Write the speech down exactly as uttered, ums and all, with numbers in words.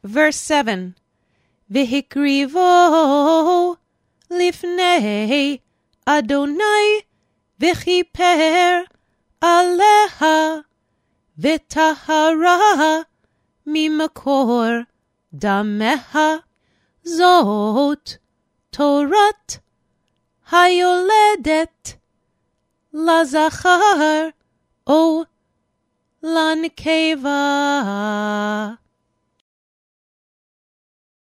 Verse seven. V'hikrivo lifnei Adonai v'chiper aleha v'tahara mimakor dameha zot Torat hayoledet lazachar o lankeva.